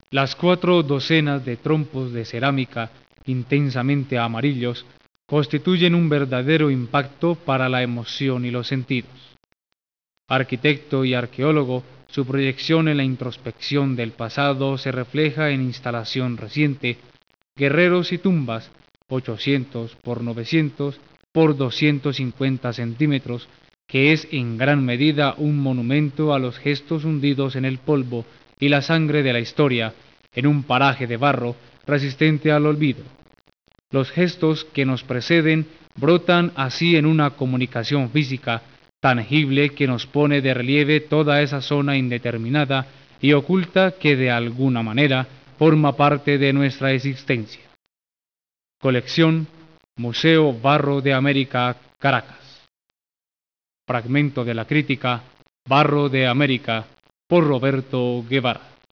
Las 4 docenas de trompos de cerámica intensamente amarillos constituyen un verdadero impacto para la emoción y los sentidos. Arquitecto y arqueólogo, su proyección en la introspección del pasado se refleja en instalación reciente, Guerreros y tumbas, 800 por 900 por 250 centímetros, que es en gran medida un monumento a los gestos hundidos en el polvo y la sangre de la historia, en un paraje de barro resistente al olvido. Los gestos que nos preceden brotan así en una comunicación física tangible que nos pone de relieve toda esa zona indeterminada y oculta que de alguna manera forma parte de nuestra existencia. Colección Museo Barro de América, Caracas. Fragmento de la crítica Barro de América por Roberto Guevara.